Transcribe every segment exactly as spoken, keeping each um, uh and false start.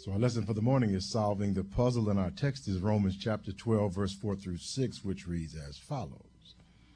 So our lesson for the morning is solving the puzzle, and our text is Romans chapter twelve, verse four through six, which reads as follows.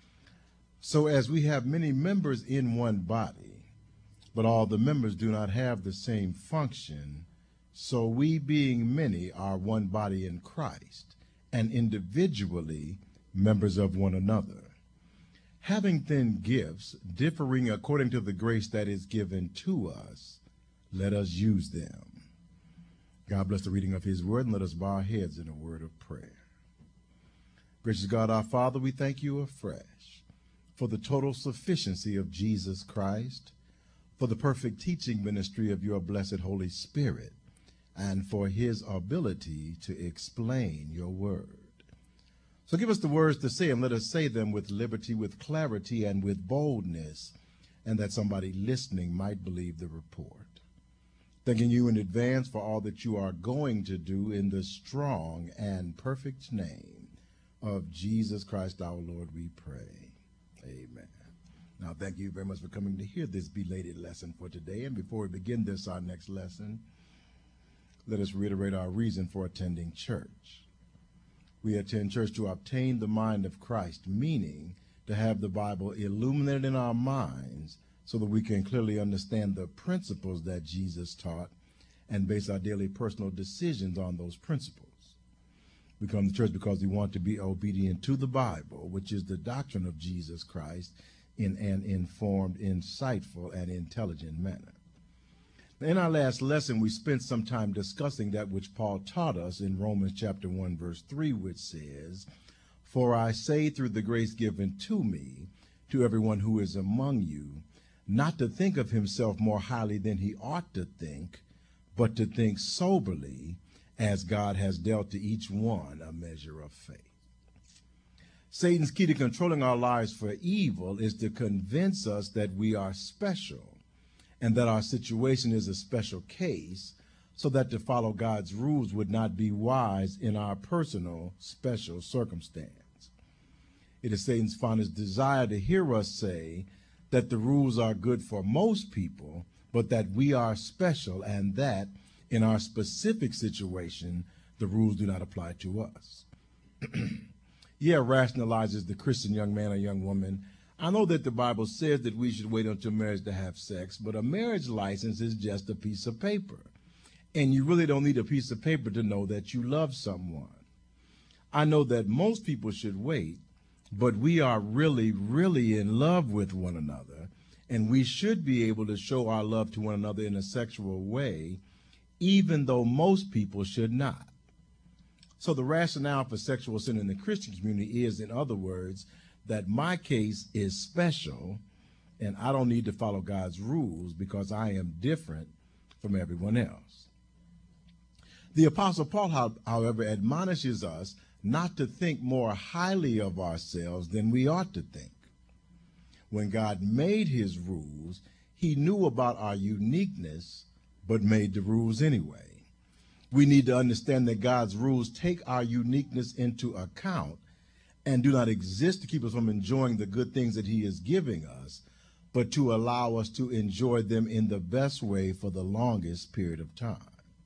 So as we have many members in one body, but all the members do not have the same function, so we being many are one body in Christ, and individually members of one another. Having then gifts differing according to the grace that is given to us, let us use them. God bless the reading of his word, and let us bow our heads in a word of prayer. Gracious God, our Father, we thank you afresh for the total sufficiency of Jesus Christ, for the perfect teaching ministry of your blessed Holy Spirit, and for his ability to explain your word. So give us the words to say, and let us say them with liberty, with clarity, and with boldness, and that somebody listening might believe the report. Thanking you in advance for all that you are going to do in the strong and perfect name of Jesus Christ our Lord, we pray. Amen. Now, thank you very much for coming to hear this belated lesson for today. And before we begin this, our next lesson, let us reiterate our reason for attending church. We attend church to obtain the mind of Christ, meaning to have the Bible illuminated in our minds so that we can clearly understand the principles that Jesus taught and base our daily personal decisions on those principles. We come to church because we want to be obedient to the Bible, which is the doctrine of Jesus Christ, in an informed, insightful, and intelligent manner. In our last lesson, we spent some time discussing that which Paul taught us in Romans chapter one, verse three, which says, "For I say through the grace given to me, to everyone who is among you, not to think of himself more highly than he ought to think, but to think soberly, as God has dealt to each one a measure of faith." Satan's key to controlling our lives for evil is to convince us that we are special and that our situation is a special case, so that to follow God's rules would not be wise in our personal special circumstance. It is Satan's fondest desire to hear us say that the rules are good for most people, but that we are special, and that in our specific situation, the rules do not apply to us. Yeah, rationalizes the Christian young man or young woman. I know that the Bible says that we should wait until marriage to have sex, but a marriage license is just a piece of paper. And you really don't need a piece of paper to know that you love someone. I know that most people should wait, but we are really, really in love with one another, and we should be able to show our love to one another in a sexual way, even though most people should not. So the rationale for sexual sin in the Christian community is, in other words, that my case is special, and I don't need to follow God's rules because I am different from everyone else. The Apostle Paul, however, admonishes us not to think more highly of ourselves than we ought to think. When God made his rules, he knew about our uniqueness, but made the rules anyway. We need to understand that God's rules take our uniqueness into account and do not exist to keep us from enjoying the good things that he is giving us, but to allow us to enjoy them in the best way for the longest period of time.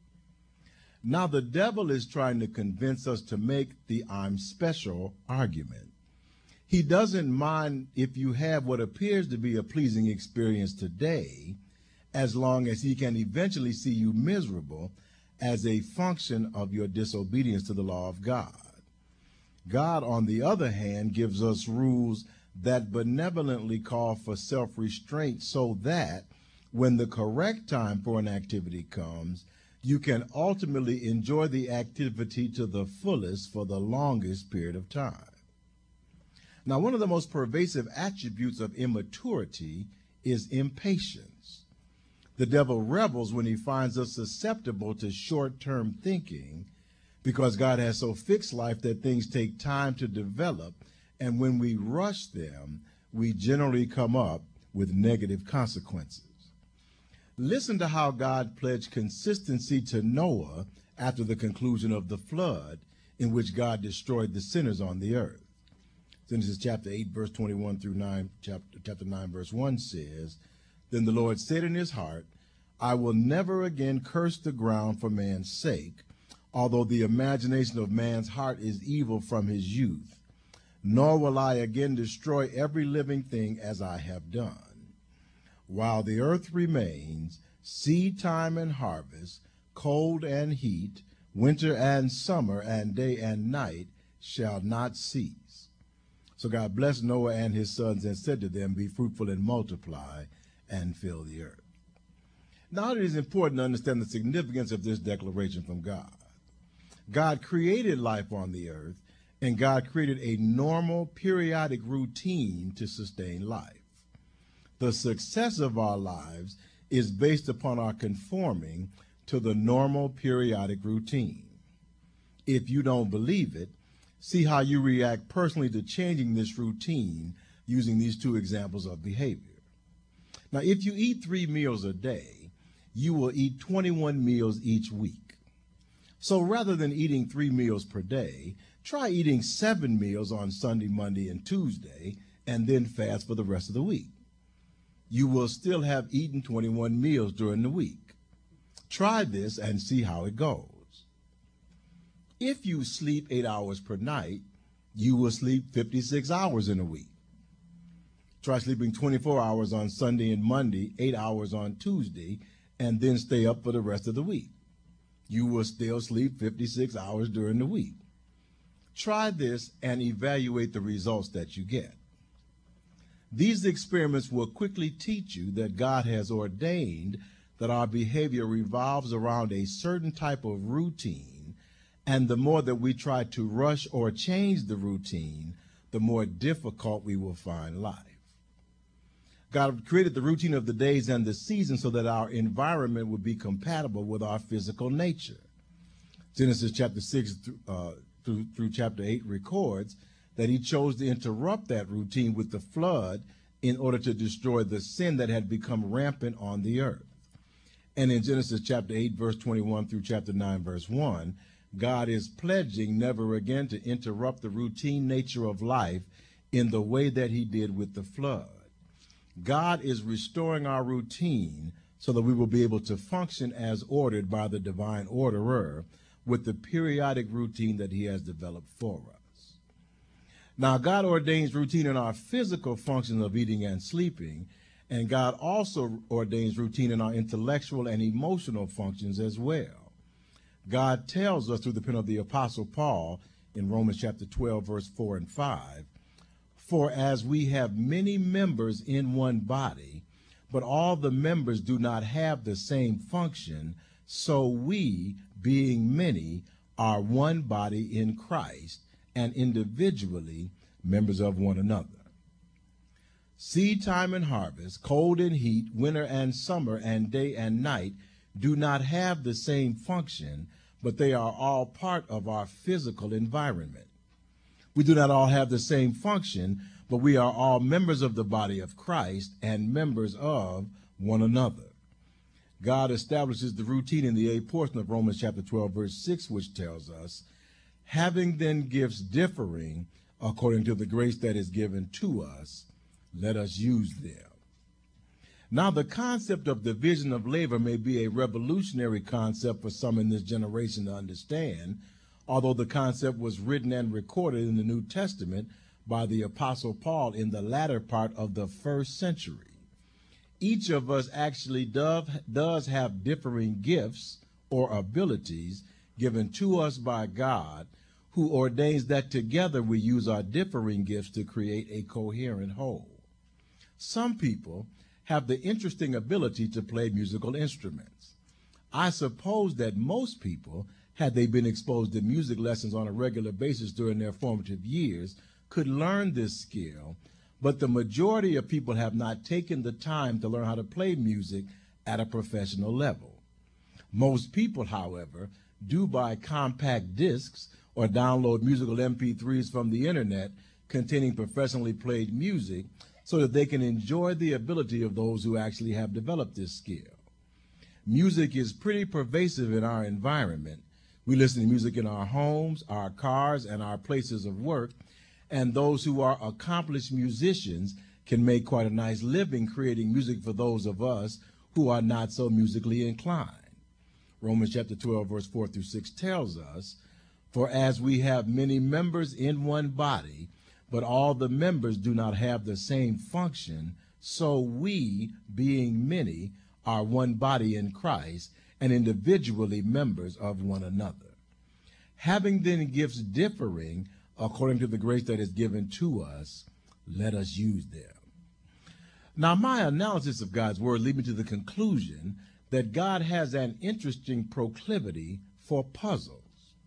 Now, the devil is trying to convince us to make the "I'm special" argument. He doesn't mind if you have what appears to be a pleasing experience today, as long as he can eventually see you miserable as a function of your disobedience to the law of God. God, on the other hand, gives us rules that benevolently call for self-restraint so that when the correct time for an activity comes, you can ultimately enjoy the activity to the fullest for the longest period of time. Now, one of the most pervasive attributes of immaturity is impatience. The devil rebels when he finds us susceptible to short-term thinking, because God has so fixed life that things take time to develop, and when we rush them, we generally come up with negative consequences. Listen to how God pledged consistency to Noah after the conclusion of the flood, in which God destroyed the sinners on the earth. Genesis chapter eight, verse twenty-one through nine, chapter, chapter nine, verse one says, "Then the Lord said in his heart, I will never again curse the ground for man's sake, although the imagination of man's heart is evil from his youth. Nor will I again destroy every living thing as I have done. While the earth remains, seed time and harvest, cold and heat, winter and summer, and day and night shall not cease. So God blessed Noah and his sons and said to them, be fruitful and multiply and fill the earth. Now it is important to understand the significance of this declaration from God. God created life on the earth, and God created a normal, periodic routine to sustain life. The success of our lives is based upon our conforming to the normal, periodic routine. If you don't believe it, see how you react personally to changing this routine using these two examples of behavior. Now, if you eat three meals a day, you will eat twenty-one meals each week. So rather than eating three meals per day, try eating seven meals on Sunday, Monday, and Tuesday, and then fast for the rest of the week. You will still have eaten twenty-one meals during the week. Try this and see how it goes. If you sleep eight hours per night, you will sleep fifty-six hours in a week. Try sleeping twenty-four hours on Sunday and Monday, eight hours on Tuesday, and then stay up for the rest of the week. You will still sleep fifty-six hours during the week. Try this and evaluate the results that you get. These experiments will quickly teach you that God has ordained that our behavior revolves around a certain type of routine, and the more that we try to rush or change the routine, the more difficult we will find life. God created the routine of the days and the seasons so that our environment would be compatible with our physical nature. Genesis chapter six uh, through, through chapter eight records that he chose to interrupt that routine with the flood in order to destroy the sin that had become rampant on the earth. And in Genesis chapter eight, verse twenty-one through chapter nine, verse one, God is pledging never again to interrupt the routine nature of life in the way that he did with the flood. God is restoring our routine so that we will be able to function as ordered by the divine orderer with the periodic routine that he has developed for us. Now, God ordains routine in our physical functions of eating and sleeping, and God also ordains routine in our intellectual and emotional functions as well. God tells us through the pen of the Apostle Paul in Romans chapter twelve, verse four and five, for as we have many members in one body, but all the members do not have the same function, so we, being many, are one body in Christ, and individually members of one another. Seed time and harvest, cold and heat, winter and summer, and day and night do not have the same function, but they are all part of our physical environment. We do not all have the same function, but we are all members of the body of Christ and members of one another. God establishes the routine in the eighth portion of Romans chapter twelve, verse six, which tells us, having then gifts differing according to the grace that is given to us, let us use them. Now, the concept of division of labor may be a revolutionary concept for some in this generation to understand, although the concept was written and recorded in the New Testament by the Apostle Paul in the latter part of the first century. Each of us actually does, does have differing gifts or abilities given to us by God, who ordains that together we use our differing gifts to create a coherent whole. Some people have the interesting ability to play musical instruments. I suppose that most people, had they been exposed to music lessons on a regular basis during their formative years, could learn this skill, but the majority of people have not taken the time to learn how to play music at a professional level. Most people, however, do buy compact discs or download musical M P threes from the internet containing professionally played music so that they can enjoy the ability of those who actually have developed this skill. Music is pretty pervasive in our environment. We listen to music in our homes, our cars, and our places of work, and those who are accomplished musicians can make quite a nice living creating music for those of us who are not so musically inclined. Romans chapter twelve, verse four through six tells us, "For as we have many members in one body, but all the members do not have the same function, so we, being many, are one body in Christ, and individually members of one another. Having then gifts differing according to the grace that is given to us, let us use them." Now, my analysis of God's word leads me to the conclusion that God has an interesting proclivity for puzzles.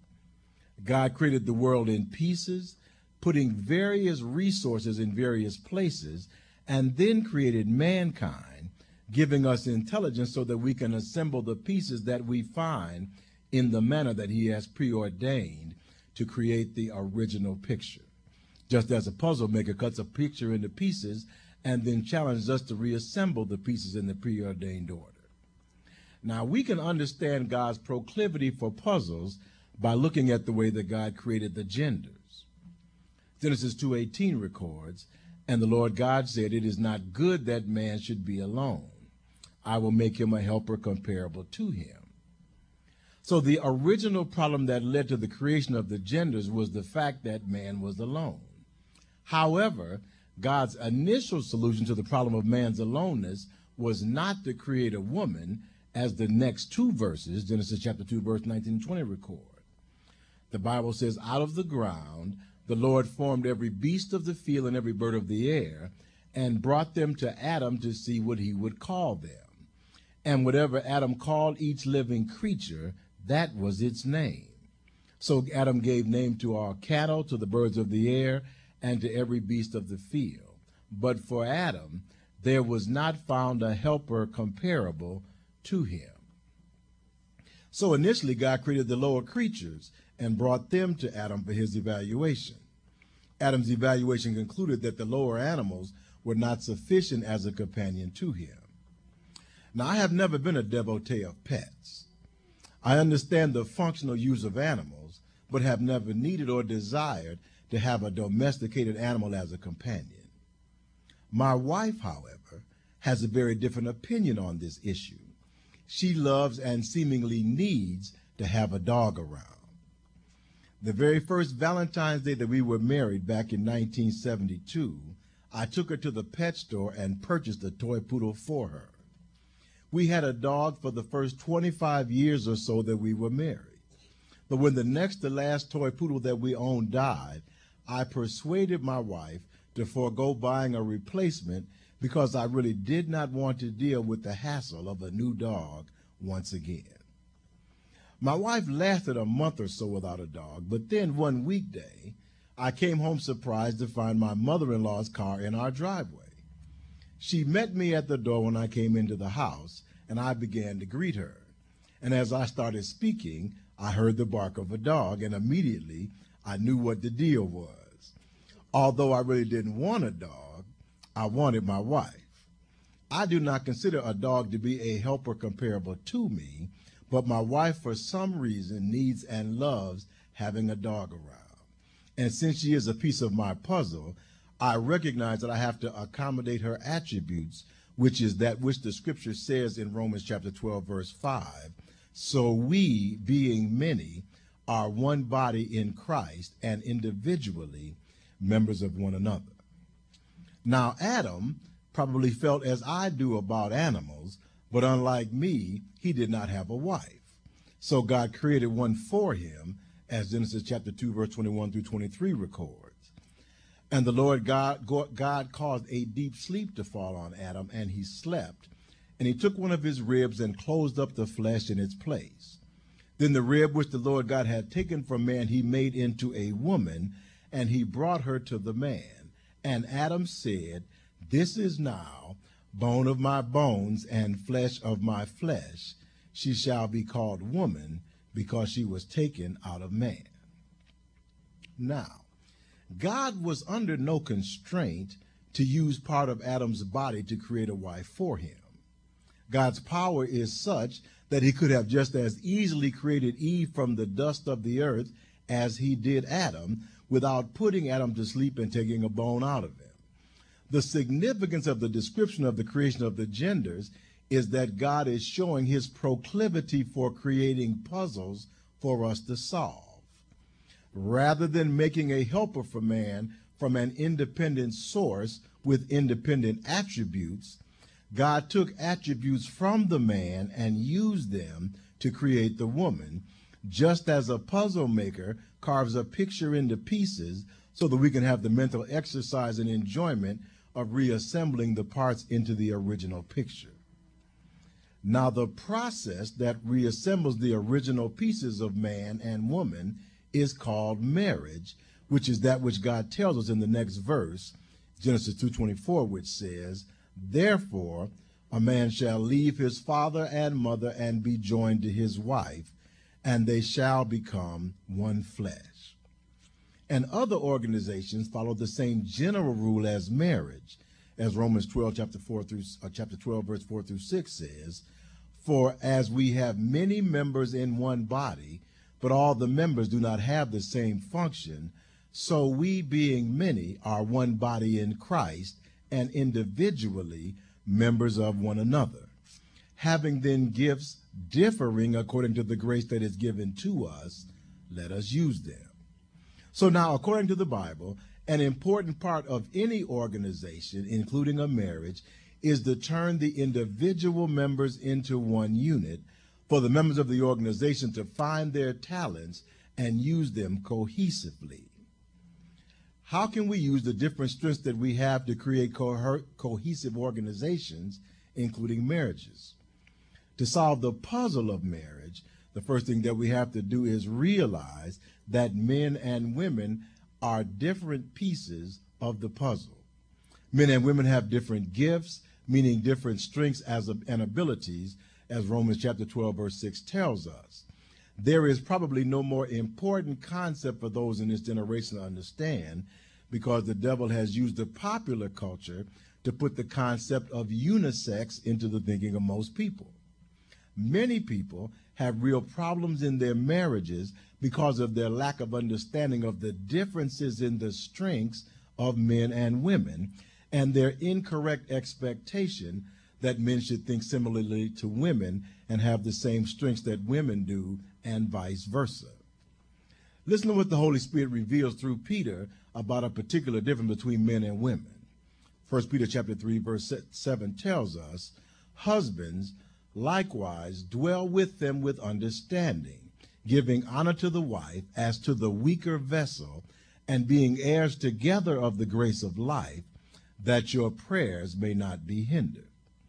God created the world in pieces, putting various resources in various places, and then created mankind, giving us intelligence so that we can assemble the pieces that we find in the manner that he has preordained to create the original picture. Just as a puzzle maker cuts a picture into pieces and then challenges us to reassemble the pieces in the preordained order. Now, we can understand God's proclivity for puzzles by looking at the way that God created the genders. Genesis two eighteen records, "And the Lord God said, it is not good that man should be alone. I will make him a helper comparable to him." So the original problem that led to the creation of the genders was the fact that man was alone. However, God's initial solution to the problem of man's aloneness was not to create a woman, as the next two verses, Genesis chapter two, verse nineteen and twenty, record. The Bible says, "Out of the ground the Lord formed every beast of the field and every bird of the air, and brought them to Adam to see what he would call them. And whatever Adam called each living creature, that was its name. So Adam gave name to all cattle, to the birds of the air, and to every beast of the field. But for Adam there was not found a helper comparable to him." So initially God created the lower creatures and brought them to Adam for his evaluation. Adam's evaluation concluded that the lower animals were not sufficient as a companion to him. Now, I have never been a devotee of pets. I understand the functional use of animals, but have never needed or desired to have a domesticated animal as a companion. My wife, however, has a very different opinion on this issue. She loves and seemingly needs to have a dog around. The very first Valentine's Day that we were married back in nineteen seventy-two, I took her to the pet store and purchased a toy poodle for her. We had a dog for the first twenty-five years or so that we were married. But when the next to last toy poodle that we owned died, I persuaded my wife to forego buying a replacement because I really did not want to deal with the hassle of a new dog once again. My wife lasted a month or so without a dog, but then one weekday, I came home surprised to find my mother-in-law's car in our driveway. She met me at the door when I came into the house, and I began to greet her. And as I started speaking, I heard the bark of a dog, and immediately I knew what the deal was. Although I really didn't want a dog, I wanted my wife. I do not consider a dog to be a helper comparable to me, but my wife, for some reason, needs and loves having a dog around. And since she is a piece of my puzzle, I recognize that I have to accommodate her attributes, which is that which the scripture says in Romans chapter twelve, verse five. "So we, being many, are one body in Christ, and individually members of one another." Now, Adam probably felt as I do about animals, but unlike me, he did not have a wife. So God created one for him, as Genesis chapter two, verse twenty-one through twenty-three records. "And the Lord God, God caused a deep sleep to fall on Adam, and he slept. And he took one of his ribs and closed up the flesh in its place. Then the rib which the Lord God had taken from man he made into a woman, and he brought her to the man. And Adam said, This is now bone of my bones and flesh of my flesh. She shall be called woman, because she was taken out of man." Now, God was under no constraint to use part of Adam's body to create a wife for him. God's power is such that he could have just as easily created Eve from the dust of the earth as he did Adam, without putting Adam to sleep and taking a bone out of him. The significance of the description of the creation of the genders is that God is showing his proclivity for creating puzzles for us to solve. Rather than making a helper for man from an independent source with independent attributes, God took attributes from the man and used them to create the woman, just as a puzzle maker carves a picture into pieces so that we can have the mental exercise and enjoyment of reassembling the parts into the original picture. Now, the process that reassembles the original pieces of man and woman is called marriage, which is that which God tells us in the next verse, Genesis two twenty-four, which says, "Therefore, a man shall leave his father and mother and be joined to his wife, and they shall become one flesh." And other organizations follow the same general rule as marriage, as Romans twelve, chapter four through uh, chapter twelve, verse four through six says, "For as we have many members in one body, but all the members do not have the same function, so we, being many, are one body in Christ, and individually members of one another. Having then gifts differing according to the grace that is given to us, let us use them." So now, according to the Bible, an important part of any organization, including a marriage, is to turn the individual members into one unit, for the members of the organization to find their talents and use them cohesively. How can we use the different strengths that we have to create co- cohesive organizations, including marriages? To solve the puzzle of marriage, the first thing that we have to do is realize that men and women are different pieces of the puzzle. Men and women have different gifts, meaning different strengths as a, and abilities, as Romans chapter twelve, verse six tells us. There is probably no more important concept for those in this generation to understand, because the devil has used the popular culture to put the concept of unisex into the thinking of most people. Many people have real problems in their marriages because of their lack of understanding of the differences in the strengths of men and women, and their incorrect expectation that men should think similarly to women and have the same strengths that women do, and vice versa. Listen to what the Holy Spirit reveals through Peter about a particular difference between men and women. First Peter chapter three, verse seven tells us, "Husbands, likewise dwell with them with understanding, giving honor to the wife as to the weaker vessel, and being heirs together of the grace of life, that your prayers may not be hindered."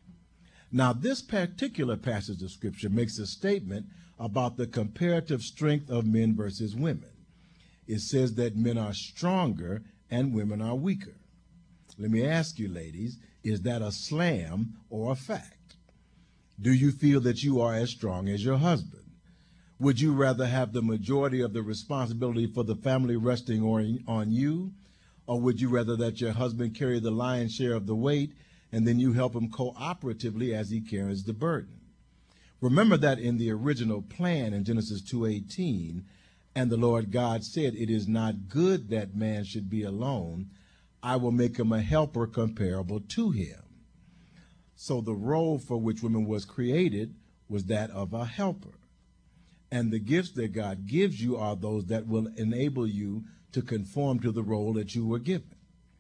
Now, this particular passage of Scripture makes a statement about the comparative strength of men versus women. It says that men are stronger and women are weaker. Let me ask you, ladies, is that a slam or a fact? Do you feel that you are as strong as your husband? Would you rather have the majority of the responsibility for the family resting on, on you, or would you rather that your husband carry the lion's share of the weight and then you help him cooperatively as he carries the burden? Remember that in the original plan in Genesis two eighteen, "And the Lord God said, it is not good that man should be alone. I will make him a helper comparable to him." So the role for which women was created was that of a helper. And the gifts that God gives you are those that will enable you to conform to the role that you were given.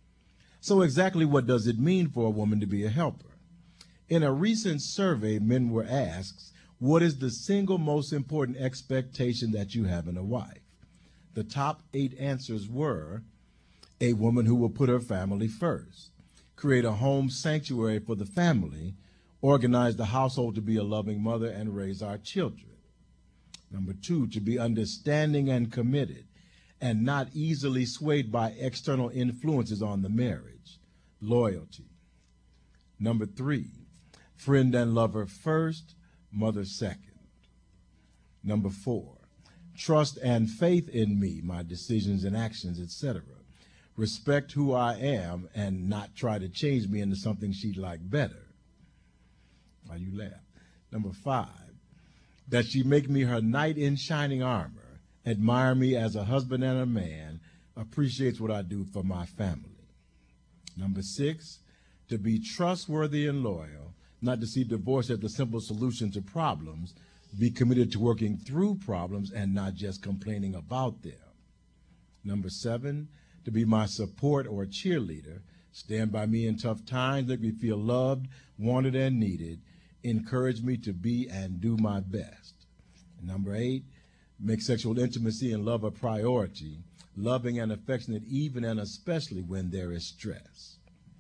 So exactly what does it mean for a woman to be a helper? In a recent survey, men were asked, what is the single most important expectation that you have in a wife? The top eight answers were: a woman who will put her family first, create a home sanctuary for the family, organize the household to be a loving mother, and raise our children. Number two, to be understanding and committed, and not easily swayed by external influences on the marriage. Loyalty. Number three, friend and lover first, mother second. Number four, trust and faith in me, my decisions and actions, et cetera. Respect who I am and not try to change me into something she'd like better. Why you laugh? Number five, that she make me her knight in shining armor, admire me as a husband and a man, appreciates what I do for my family. Number six, to be trustworthy and loyal, not to see divorce as the simple solution to problems. Be committed to working through problems and not just complaining about them. Number seven, to be my support or cheerleader. Stand by me in tough times. Let me feel loved, wanted, and needed. Encourage me to be and do my best. Number eight, make sexual intimacy and love a priority, loving and affectionate even and especially when there is stress.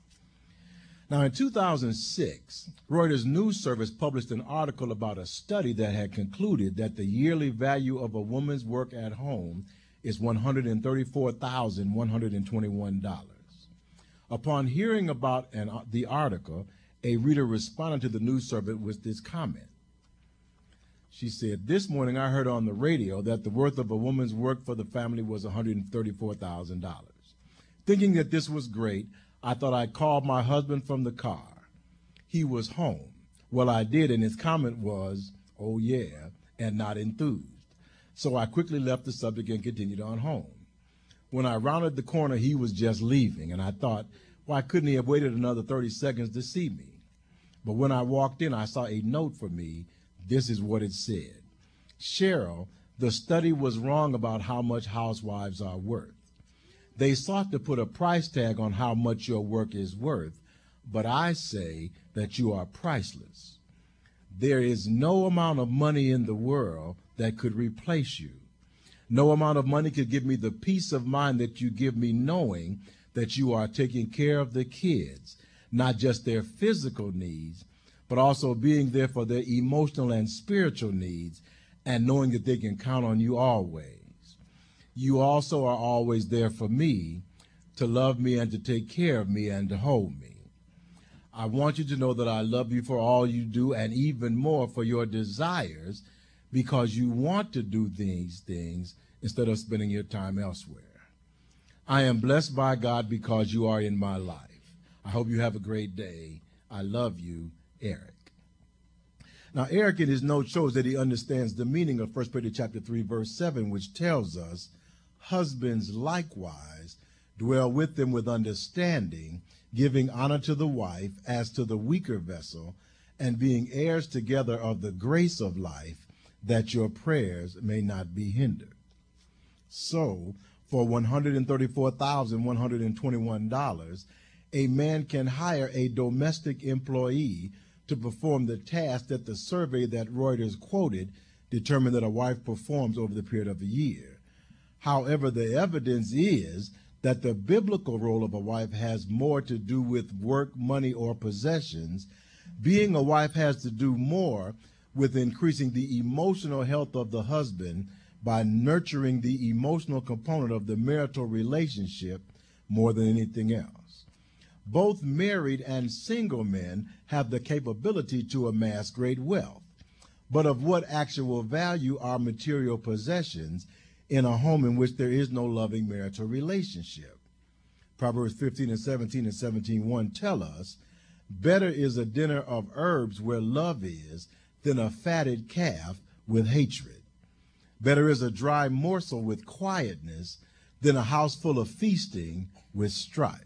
Now, in two thousand six, Reuters News Service published an article about a study that had concluded that the yearly value of a woman's work at home is one hundred thirty-four thousand one hundred twenty-one dollars. Upon hearing about an, the article, a reader responded to the news service with this comment. She said, "This morning I heard on the radio that the worth of a woman's work for the family was one hundred thirty-four thousand dollars. Thinking that this was great, I thought I'd call my husband from the car. He was home. Well, I did, and his comment was, 'Oh, yeah,' and not enthused. So I quickly left the subject and continued on home. When I rounded the corner, he was just leaving, and I thought, why couldn't he have waited another thirty seconds to see me? But when I walked in, I saw a note for me. This is what it said. 'Cheryl, the study was wrong about how much housewives are worth. They sought to put a price tag on how much your work is worth, but I say that you are priceless. There is no amount of money in the world that could replace you. No amount of money could give me the peace of mind that you give me knowing that you are taking care of the kids, not just their physical needs, but also being there for their emotional and spiritual needs and knowing that they can count on you always. You also are always there for me, to love me and to take care of me and to hold me. I want you to know that I love you for all you do and even more for your desires because you want to do these things instead of spending your time elsewhere. I am blessed by God because you are in my life. I hope you have a great day. I love you, Eric.'" Now, Eric in his note shows that he understands the meaning of First Peter chapter three, verse seven, which tells us, "Husbands likewise dwell with them with understanding, giving honor to the wife as to the weaker vessel, and being heirs together of the grace of life, that your prayers may not be hindered." So, for one hundred thirty-four thousand one hundred twenty-one dollars, a man can hire a domestic employee to perform the task that the survey that Reuters quoted determined that a wife performs over the period of a year. However, the evidence is that the biblical role of a wife has more to do with work, money, or possessions. Being a wife has to do more with increasing the emotional health of the husband by nurturing the emotional component of the marital relationship more than anything else. Both married and single men have the capability to amass great wealth. But of what actual value are material possessions in a home in which there is no loving marital relationship? Proverbs fifteen and seventeen and seventeen one tell us, "Better is a dinner of herbs where love is than a fatted calf with hatred. Better is a dry morsel with quietness than a house full of feasting with strife."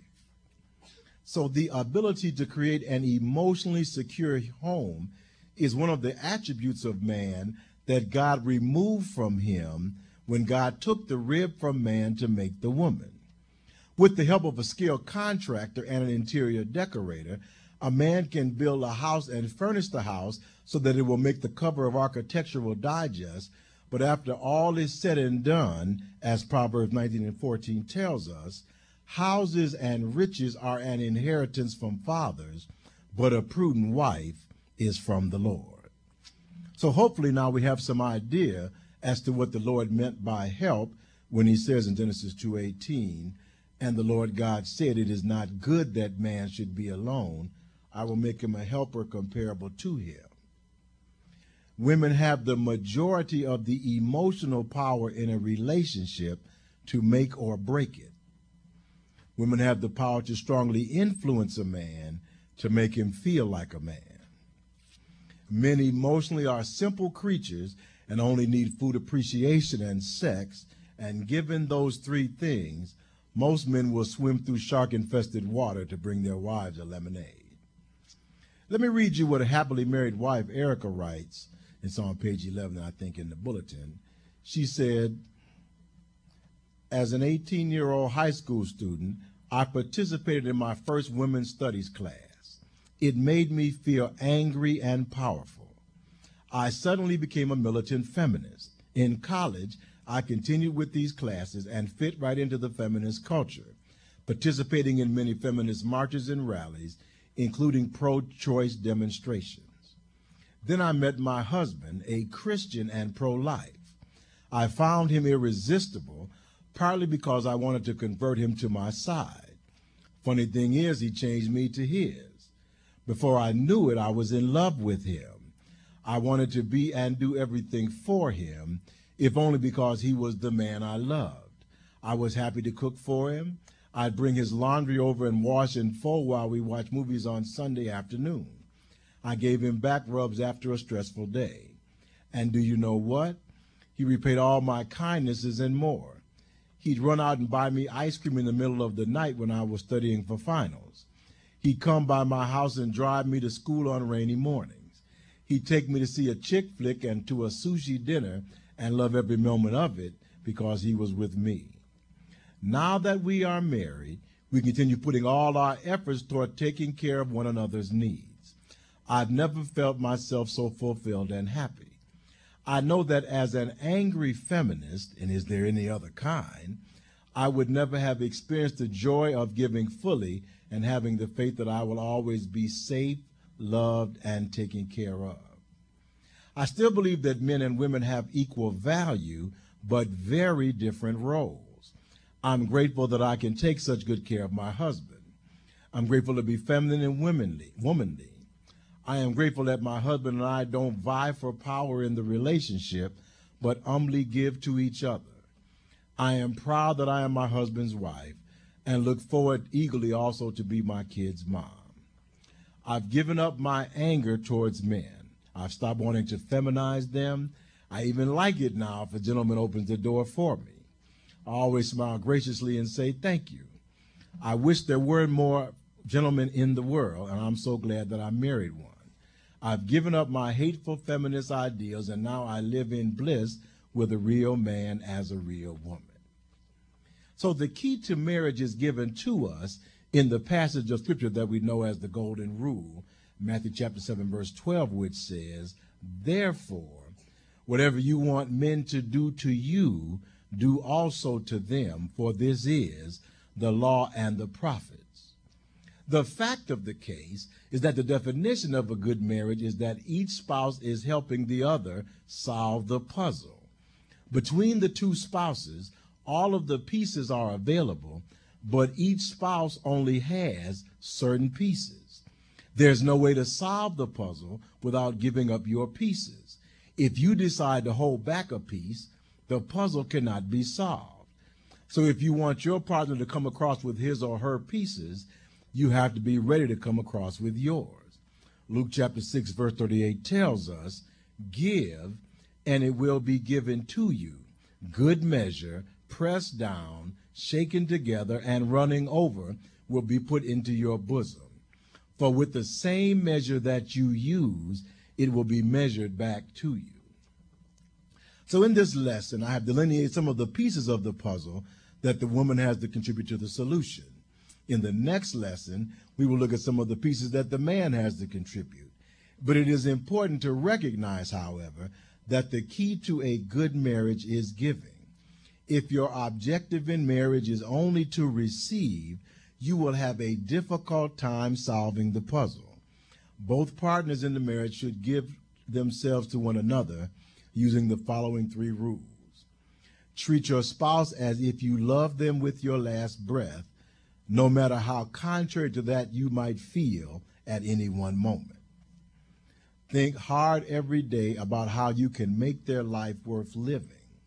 So the ability to create an emotionally secure home is one of the attributes of man that God removed from him when God took the rib from man to make the woman. With the help of a skilled contractor and an interior decorator, a man can build a house and furnish the house so that it will make the cover of Architectural Digest. But after all is said and done, as Proverbs nineteen and fourteen tells us, houses and riches are an inheritance from fathers, but a prudent wife is from the Lord. So hopefully now we have some idea as to what the Lord meant by help when he says in Genesis two eighteen, "And the Lord God said, it is not good that man should be alone. I will make him a helper comparable to him." Women have the majority of the emotional power in a relationship to make or break it. Women have the power to strongly influence a man to make him feel like a man. Men emotionally are simple creatures and only need food, appreciation, and sex. And given those three things, most men will swim through shark-infested water to bring their wives a lemonade. Let me read you what a happily married wife, Erica, writes. It's on page eleven, I think, in the bulletin. She said, as an eighteen-year-old high school student, I participated in my first women's studies class. It made me feel angry and powerful. I suddenly became a militant feminist. In college, I continued with these classes and fit right into the feminist culture, participating in many feminist marches and rallies, including pro-choice demonstrations. Then I met my husband, a Christian and pro-life. I found him irresistible, partly because I wanted to convert him to my side. Funny thing is, he changed me to his. Before I knew it, I was in love with him. I wanted to be and do everything for him, if only because he was the man I loved. I was happy to cook for him. I'd bring his laundry over and wash and fold while we watched movies on Sunday afternoon. I gave him back rubs after a stressful day. And do you know what? He repaid all my kindnesses and more. He'd run out and buy me ice cream in the middle of the night when I was studying for finals. He'd come by my house and drive me to school on rainy mornings. He'd take me to see a chick flick and to a sushi dinner and love every moment of it because he was with me. Now that we are married, we continue putting all our efforts toward taking care of one another's needs. I've never felt myself so fulfilled and happy. I know that as an angry feminist, and is there any other kind, I would never have experienced the joy of giving fully and having the faith that I will always be safe, loved, and taken care of. I still believe that men and women have equal value, but very different roles. I'm grateful that I can take such good care of my husband. I'm grateful to be feminine and womanly. womanly. I am grateful that my husband and I don't vie for power in the relationship, but humbly give to each other. I am proud that I am my husband's wife and look forward eagerly also to be my kid's mom. I've given up my anger towards men. I've stopped wanting to feminize them. I even like it now if a gentleman opens the door for me. I always smile graciously and say thank you. I wish there were more gentlemen in the world, and I'm so glad that I married one. I've given up my hateful feminist ideals, and now I live in bliss with a real man as a real woman. So the key to marriage is given to us in the passage of Scripture that we know as the Golden Rule, Matthew chapter seven, verse twelve, which says, therefore, whatever you want men to do to you, do also to them, for this is the law and the prophets. The fact of the case is that the definition of a good marriage is that each spouse is helping the other solve the puzzle. Between the two spouses, all of the pieces are available, but each spouse only has certain pieces. There's no way to solve the puzzle without giving up your pieces. If you decide to hold back a piece, the puzzle cannot be solved. So if you want your partner to come across with his or her pieces, you have to be ready to come across with yours. Luke chapter six, verse thirty-eight tells us, give, and it will be given to you. Good measure, pressed down, shaken together, and running over will be put into your bosom. For with the same measure that you use, it will be measured back to you. So in this lesson, I have delineated some of the pieces of the puzzle that the woman has to contribute to the solution. In the next lesson, we will look at some of the pieces that the man has to contribute. But it is important to recognize, however, that the key to a good marriage is giving. If your objective in marriage is only to receive, you will have a difficult time solving the puzzle. Both partners in the marriage should give themselves to one another using the following three rules. Treat your spouse as if you love them with your last breath, no matter how contrary to that you might feel at any one moment. Think hard every day about how you can make their life worth living.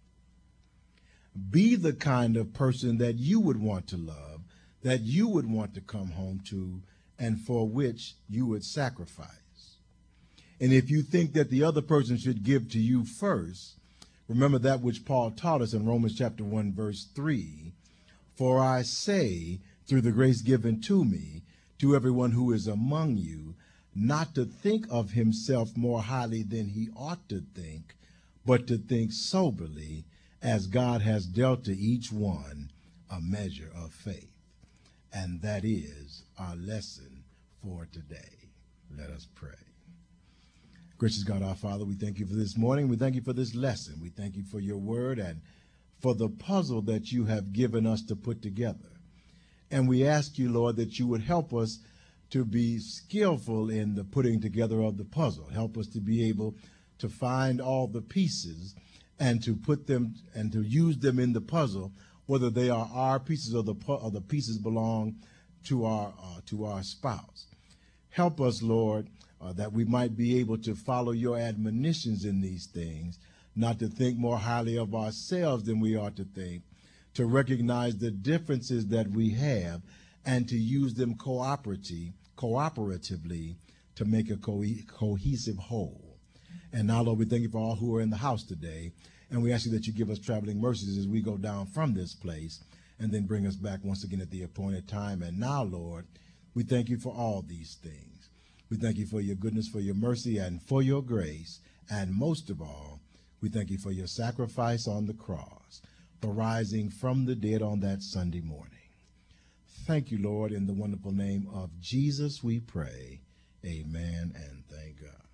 Be the kind of person that you would want to love, that you would want to come home to, and for which you would sacrifice. And if you think that the other person should give to you first, remember that which Paul taught us in Romans chapter one, verse three, for I say, through the grace given to me, to everyone who is among you, not to think of himself more highly than he ought to think, but to think soberly, as God has dealt to each one a measure of faith. And that is our lesson for today. Let us pray. Gracious God, our Father, we thank you for this morning. We thank you for this lesson. We thank you for your word and for the puzzle that you have given us to put together. And we ask you, Lord, that you would help us to be skillful in the putting together of the puzzle. Help us to be able to find all the pieces and to put them and to use them in the puzzle, whether they are our pieces or the, or the pieces belong to our, uh, to our spouse. Help us, Lord, Uh, that we might be able to follow your admonitions in these things, not to think more highly of ourselves than we ought to think, to recognize the differences that we have, and to use them cooperatively, cooperatively to make a co cohesive whole. And now, Lord, we thank you for all who are in the house today, and we ask you that you give us traveling mercies as we go down from this place, and then bring us back once again at the appointed time. And now, Lord, we thank you for all these things. We thank you for your goodness, for your mercy, and for your grace. And most of all, we thank you for your sacrifice on the cross, for rising from the dead on that Sunday morning. Thank you, Lord, in the wonderful name of Jesus we pray. Amen, and thank God.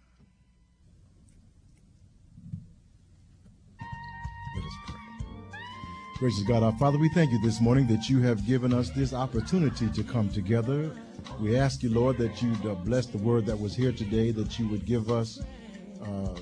Let us pray. Gracious God, our Father, we thank you this morning that you have given us this opportunity to come together. We ask you, Lord, that you'd uh, bless the word that was here today, that you would give us uh, uh,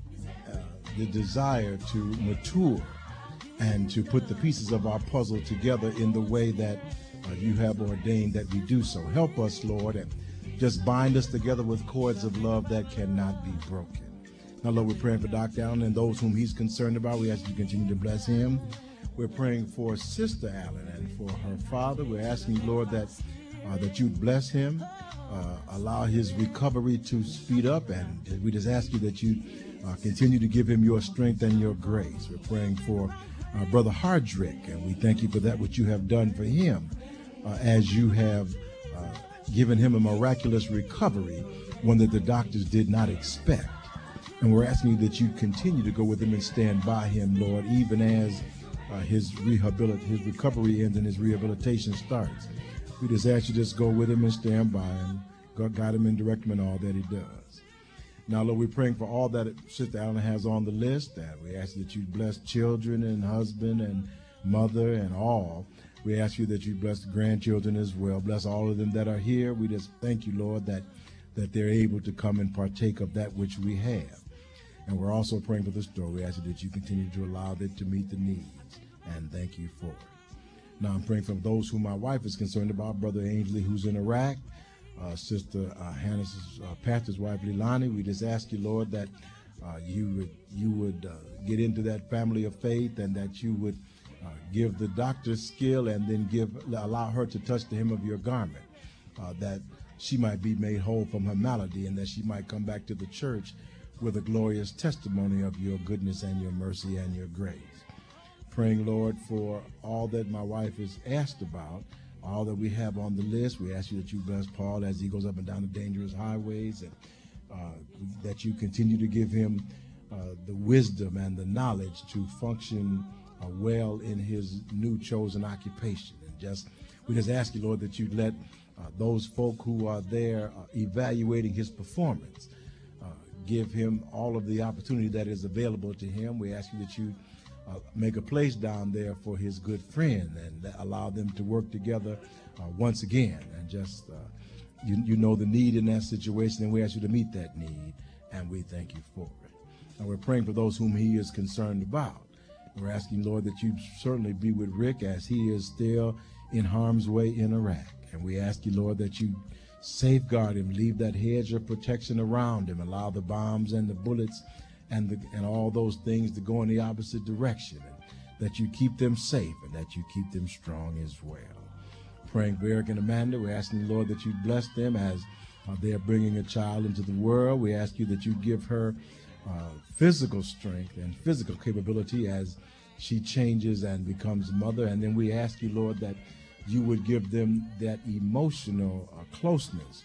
the desire to mature and to put the pieces of our puzzle together in the way that uh, you have ordained that we do so. Help us, Lord, and just bind us together with cords of love that cannot be broken. Now, Lord, we're praying for Doctor Allen and those whom he's concerned about. We ask you to continue to bless him. We're praying for Sister Allen and for her father. We're asking you, Lord, that Uh, that you bless him, uh, allow his recovery to speed up, and we just ask you that you uh, continue to give him your strength and your grace. We're praying for uh, Brother Hardrick, and we thank you for that, what you have done for him, uh, as you have uh, given him a miraculous recovery, one that the doctors did not expect. And we're asking you that you continue to go with him and stand by him, Lord, even as uh, his, rehabilit- his recovery ends and his rehabilitation starts. We just ask you to just go with him and stand by him, guide him and direct him in all that he does. Now, Lord, we're praying for all that Sister Allen has on the list, and we ask that you bless children and husband and mother and all. We ask you that you bless the grandchildren as well. Bless all of them that are here. We just thank you, Lord, that, that they're able to come and partake of that which we have. And we're also praying for the store. We ask you that you continue to allow it to meet the needs, and thank you for it. Now I'm praying for those who my wife is concerned about, Brother Ainsley, who's in Iraq, uh, Sister uh, Hannah's uh, pastor's wife, Leilani. We just ask you, Lord, that uh, you would you would uh, get into that family of faith, and that you would uh, give the doctor skill, and then give allow her to touch the hem of your garment, uh, that she might be made whole from her malady, and that she might come back to the church with a glorious testimony of your goodness and your mercy and your grace. Praying, Lord, for all that my wife is asked about, all that we have on the list. We ask you that you bless Paul as he goes up and down the dangerous highways, and uh, that you continue to give him uh, the wisdom and the knowledge to function uh, well in his new chosen occupation. And just we just ask you, Lord, that you let uh, those folk who are there uh, evaluating his performance uh, give him all of the opportunity that is available to him. We ask you that you Uh, make a place down there for his good friend, and allow them to work together uh, once again. And just uh, you, you know the need in that situation, and we ask you to meet that need, and we thank you for it. And we're praying for those whom he is concerned about. We're asking, Lord, that you certainly be with Rick as he is still in harm's way in Iraq. And we ask you, Lord, that you safeguard him, leave that hedge of protection around him, allow the bombs and the bullets and the, and all those things to go in the opposite direction, and that you keep them safe, and that you keep them strong as well. Praying for Eric and Amanda, we're asking, Lord, that you bless them as uh, they are bringing a child into the world. We ask you that you give her uh, physical strength and physical capability as she changes and becomes mother. And then we ask you, Lord, that you would give them that emotional uh, closeness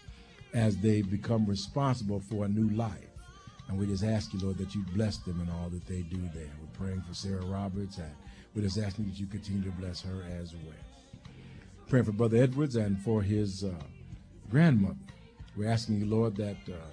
as they become responsible for a new life. And we just ask you, Lord, that you bless them in all that they do there. We're praying for Sarah Roberts, and we're just asking that you continue to bless her as well. Praying for Brother Edwards and for his uh, grandmother. We're asking you, Lord, that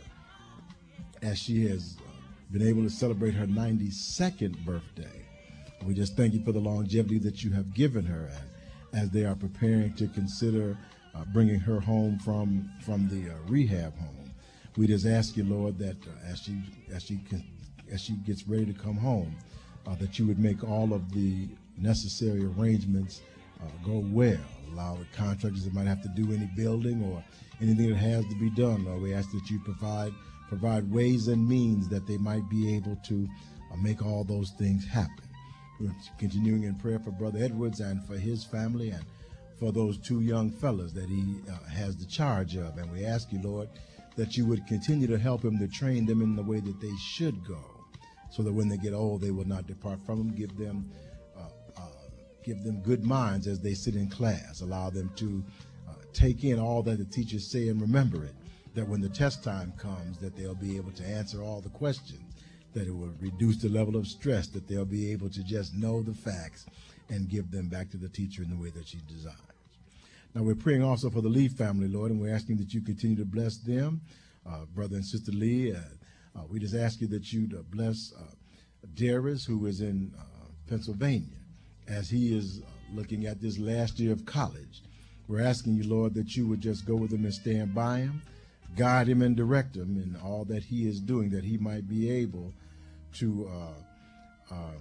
uh, as she has uh, been able to celebrate her ninety-second birthday, we just thank you for the longevity that you have given her, and as they are preparing to consider uh, bringing her home from, from the uh, rehab home. We just ask you, Lord, that uh, as she as she can, as she gets ready to come home, uh, that you would make all of the necessary arrangements uh, go well. Allow the contractors that might have to do any building or anything that has to be done. Lord, we ask that you provide provide ways and means that they might be able to uh, make all those things happen. We're continuing in prayer for Brother Edwards and for his family and for those two young fellas that he uh, has the charge of. And we ask you, Lord, that you would continue to help him to train them in the way that they should go, so that when they get old, they will not depart from him. Give them, uh, uh, give them good minds as they sit in class. Allow them to uh, take in all that the teachers say and remember it, that when the test time comes, that they'll be able to answer all the questions, that it will reduce the level of stress, that they'll be able to just know the facts and give them back to the teacher in the way that she desires. Now, we're praying also for the Lee family, Lord, and we're asking that you continue to bless them. Uh, Brother and Sister Lee, uh, uh, we just ask you that you'd uh, bless uh, Darius, who is in uh, Pennsylvania, as he is uh, looking at this last year of college. We're asking you, Lord, that you would just go with him and stand by him, guide him and direct him in all that he is doing, that he might be able to uh, um,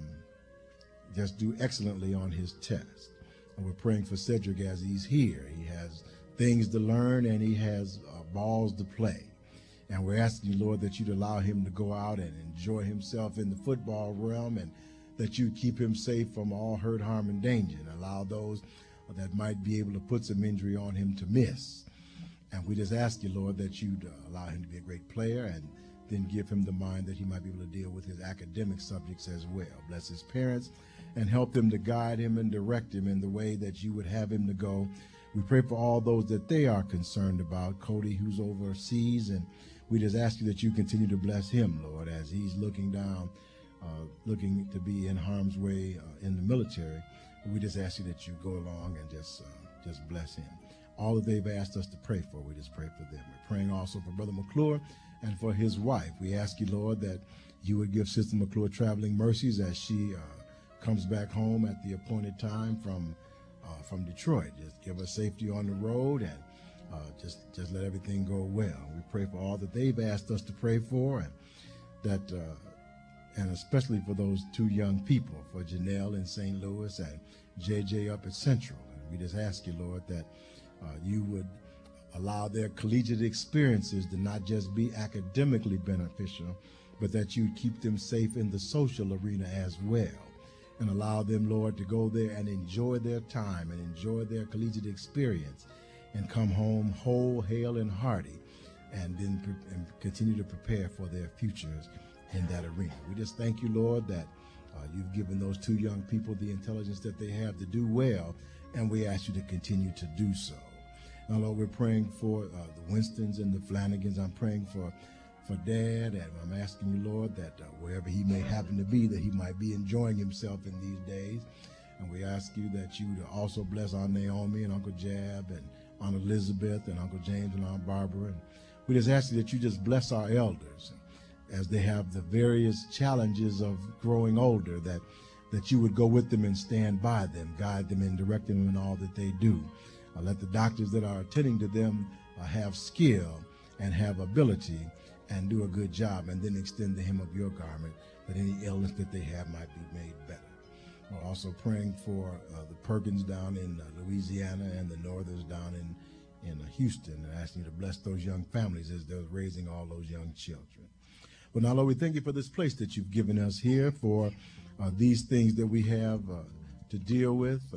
just do excellently on his test. And we're praying for Cedric as he's here. He has things to learn and he has uh, balls to play. And we're asking you, Lord, that you'd allow him to go out and enjoy himself in the football realm, and that you keep him safe from all hurt, harm, and danger, and allow those that might be able to put some injury on him to miss. And we just ask you, Lord, that you'd uh, allow him to be a great player, and then give him the mind that he might be able to deal with his academic subjects as well. Bless his parents and help them to guide him and direct him in the way that you would have him to go. We pray for all those that they are concerned about. Cody, who's overseas, and we just ask you that you continue to bless him, Lord, as he's looking down, uh, looking to be in harm's way uh, in the military. We just ask you that you go along and just uh, just bless him. All that they've asked us to pray for, we just pray for them. We're praying also for Brother McClure and for his wife. We ask you, Lord, that you would give Sister McClure traveling mercies as she uh, comes back home at the appointed time from uh, from Detroit. Just give her safety on the road, and uh, just just let everything go well. We pray for all that they've asked us to pray for, and that uh, and especially for those two young people, for Janelle in Saint Louis and J J up at Central. And we just ask you, Lord, that uh, you would allow their collegiate experiences to not just be academically beneficial, but that you keep them safe in the social arena as well, and allow them, Lord, to go there and enjoy their time and enjoy their collegiate experience and come home whole, hale, and hearty, and then pre- and continue to prepare for their futures in that arena. We just thank you, Lord, that uh, you've given those two young people the intelligence that they have to do well, and we ask you to continue to do so. Now, Lord, we're praying for uh, the Winstons and the Flanagans. I'm praying for for Dad, and I'm asking you, Lord, that uh, wherever he may happen to be, that he might be enjoying himself in these days. And we ask you that you would also bless Aunt Naomi and Uncle Jab and Aunt Elizabeth and Uncle James and Aunt Barbara. And we just ask you that you just bless our elders as they have the various challenges of growing older, that that you would go with them and stand by them, guide them and direct them in all that they do. Uh, let the doctors that are attending to them uh, have skill and have ability and do a good job, and then extend the hem of your garment, that any illness that they have might be made better. We're also praying for uh, the Perkins down in uh, Louisiana and the Northers down in, in uh, Houston, and asking you to bless those young families as they're raising all those young children. Well, now, Lord, we thank you for this place that you've given us here, for uh, these things that we have uh, to deal with, uh,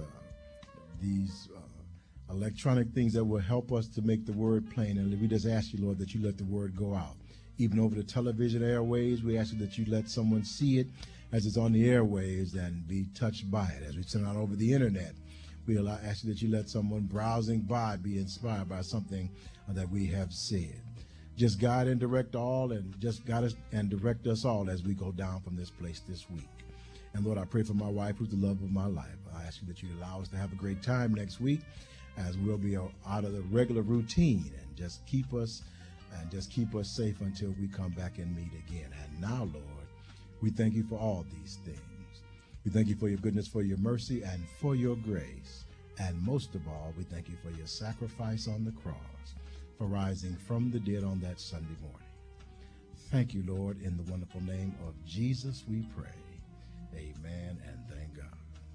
these uh, electronic things that will help us to make the word plain. And we just ask you, Lord, that you let the word go out. Even over the television airways, we ask you that you let someone see it as it's on the airways and be touched by it. As we send out over the internet, we allow, ask you that you let someone browsing by be inspired by something uh, that we have said. just guide and direct all, and just guide us and direct us all as we go down from this place this week. And Lord, I pray for my wife, who's the love of my life. I ask you that you allow us to have a great time next week, as we'll be out of the regular routine, and just keep us and just keep us safe until we come back and meet again. And now, Lord, we thank you for all these things. We thank you for your goodness, for your mercy, and for your grace. And most of all, we thank you for your sacrifice on the cross, for rising from the dead on that Sunday morning. Thank you, Lord. In the wonderful name of Jesus, we pray. Amen, and thank God.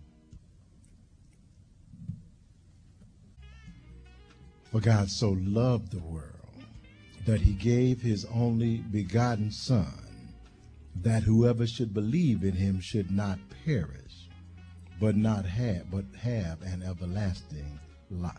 For God so loved the world that he gave his only begotten Son, that whoever should believe in him should not perish, but not have, but have an everlasting life.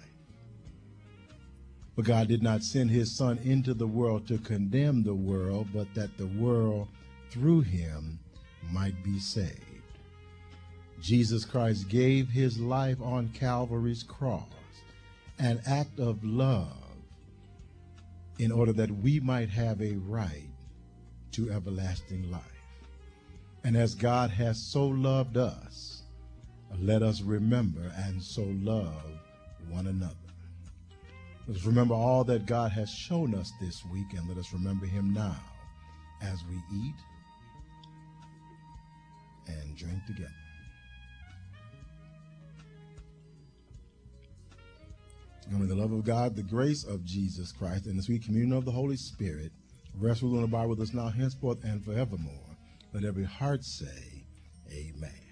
But God did not send his Son into the world to condemn the world, but that the world through him might be saved. Jesus Christ gave his life on Calvary's cross, an act of love, in order that we might have a right to everlasting life. And as God has so loved us, let us remember and so love one another. Let us remember all that God has shown us this week, and let us remember him now as we eat and drink together. And may the love of God, the grace of Jesus Christ, and the sweet communion of the Holy Spirit rest, rule, and abide with us now, henceforth, and forevermore. Let every heart say, amen.